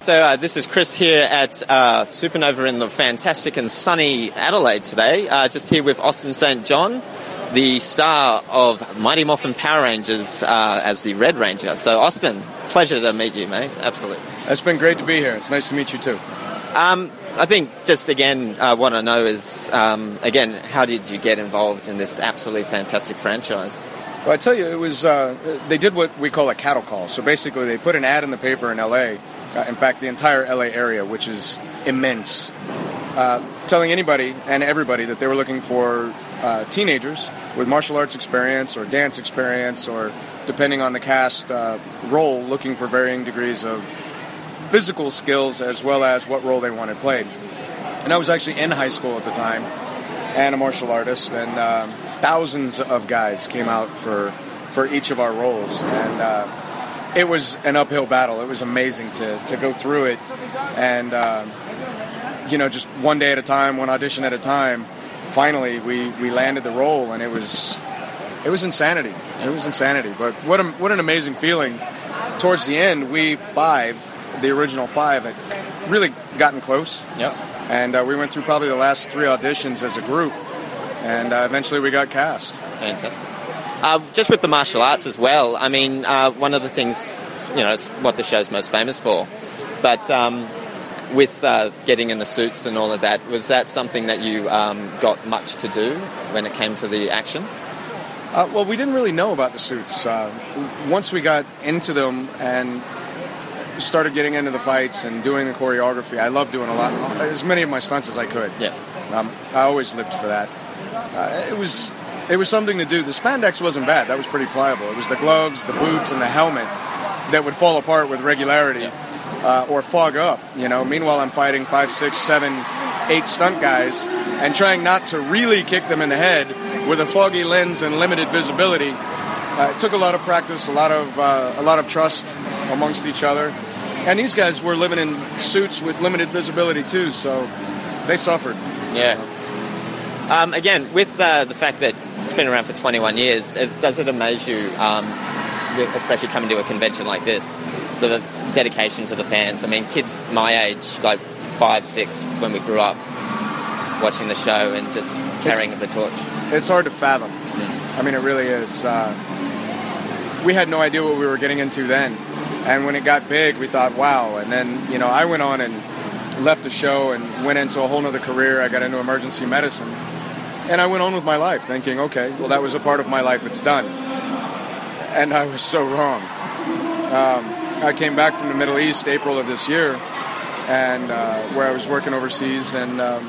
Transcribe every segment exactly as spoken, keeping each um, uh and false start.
so uh, this is Chris here at uh, Supernova in the fantastic and sunny Adelaide today. Uh, just here with Austin Saint John, the star of Mighty Morphin Power Rangers uh, as the Red Ranger. So, Austin, pleasure to meet you, mate. Absolutely. It's been great to be here. It's nice to meet you, too. Um, I think just, again, uh, what I know is, um, again, how did you get involved in this absolutely fantastic franchise? Well, I tell you, it was, uh, they did what we call a cattle call. So basically, they put an ad in the paper in L A, uh, in fact, the entire L A area, which is immense, uh, telling anybody and everybody that they were looking for uh, teenagers with martial arts experience or dance experience or, depending on the cast uh, role, looking for varying degrees of physical skills as well as what role they wanted played. And I was actually in high school at the time and a martial artist, and uh, thousands of guys came out for for each of our roles, and uh, it was an uphill battle. It was amazing to, to go through it, and uh, you know, just one day at a time, one audition at a time. Finally, we, we landed the role, and it was it was insanity. It was insanity, but what a, what an amazing feeling. Towards the end, we five, the original five, had really gotten close. Yep. And uh, we went through probably the last three auditions as a group, and uh, eventually we got cast. Fantastic. Uh, just with the martial arts as well, I mean, uh, one of the things, you know, it's what the show's most famous for, but um, with uh, getting in the suits and all of that, was that something that you um, got much to do when it came to the action? Uh, well, we didn't really know about the suits. Uh, once we got into them and started getting into the fights and doing the choreography, I loved doing a lot, as many of my stunts as I could. Yeah. Um, I always lived for that. Uh, it was it was something to do. The spandex wasn't bad. That was pretty pliable. It was the gloves, the boots, and the helmet that would fall apart with regularity uh, or fog up. You know. Meanwhile, I'm fighting five, six, seven, eight stunt guys and trying not to really kick them in the head with a foggy lens and limited visibility. Uh, it took a lot of practice, a lot of uh, a lot of trust amongst each other. And these guys were living in suits with limited visibility too, so they suffered. Yeah. Um, again, with uh, the fact that it's been around for twenty-one years, does it amaze you, um, especially coming to a convention like this, the dedication to the fans? I mean, kids my age, like five, six, when we grew up, watching the show and just carrying it's, the torch. It's hard to fathom. Mm. I mean, it really is. Uh, we had no idea what we were getting into then. And when it got big, we thought, wow. And then, you know, I went on and left the show and went into a whole other career. I got into emergency medicine. And I went on with my life thinking, okay, well, that was a part of my life. It's done. And I was so wrong. Um, I came back from the Middle East April of this year, and uh, where I was working overseas. And um,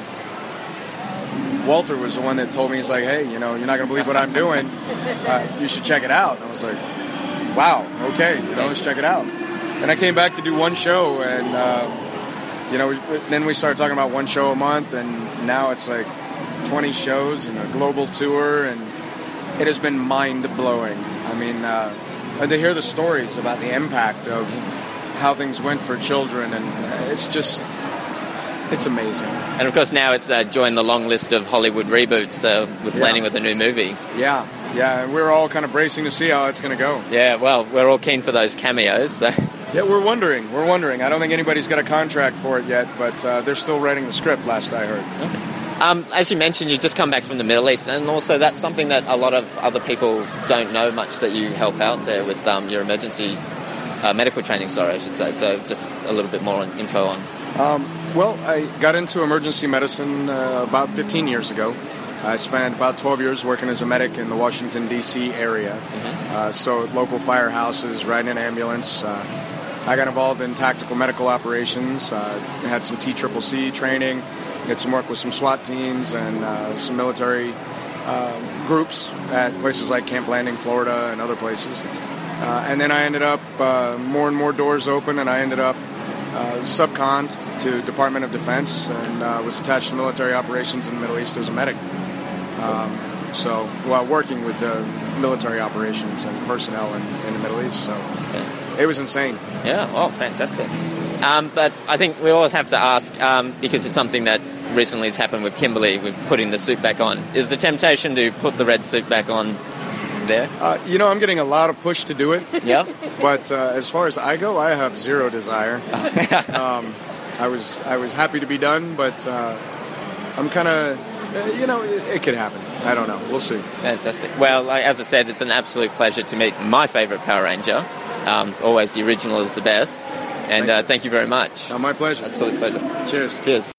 Walter was the one that told me, he's like, hey, you know, you're not going to believe what I'm doing. Uh, you should check it out. And I was like, wow, okay, you know, let's check it out. And I came back to do one show, and, uh, you know, we, then we started talking about one show a month, and now it's like twenty shows and a global tour, and it has been mind-blowing. I mean, uh, and to hear the stories about the impact of how things went for children, and it's just, it's amazing. And, of course, now it's uh, joined the long list of Hollywood reboots uh, with planning yeah. with a new movie. Yeah. Yeah, and we're all kind of bracing to see how it's going to go. Yeah, well, we're all keen for those cameos. So. Yeah, we're wondering. We're wondering. I don't think anybody's got a contract for it yet, but uh, they're still writing the script, last I heard. Okay. Um, as you mentioned, you just come back from the Middle East, and also that's something that a lot of other people don't know much, that you help out there with um, your emergency uh, medical training, sorry, I should say. So just a little bit more info on. Um, well, I got into emergency medicine uh, about fifteen years ago. I spent about twelve years working as a medic in the Washington, D C area. Mm-hmm. Uh, so local firehouses, riding an ambulance. Uh, I got involved in tactical medical operations. Uh, had some T C C C training. Did some work with some SWAT teams and uh, some military uh, groups at places like Camp Landing, Florida, and other places. Uh, and then I ended up, uh, more and more doors open, and I ended up uh, subconned to Department of Defense, and uh, was attached to military operations in the Middle East as a medic. Um, so, while working with the military operations and personnel in, in the Middle East, so it was insane. Yeah, oh, fantastic. Um, but I think we always have to ask, um, because it's something that recently has happened with Kimberly, with putting the suit back on. Is the temptation to put the red suit back on there? Uh, you know, I'm getting a lot of push to do it. Yeah. But uh, as far as I go, I have zero desire. um, I was I was happy to be done, but uh, I'm kind of, uh, you know, it, it could happen. I don't know. We'll see. Fantastic. Well, like, as I said, it's an absolute pleasure to meet my favourite Power Ranger. Um, always the original is the best. And thank, uh, thank you very much. Oh, my pleasure. Absolute pleasure. Cheers. Cheers.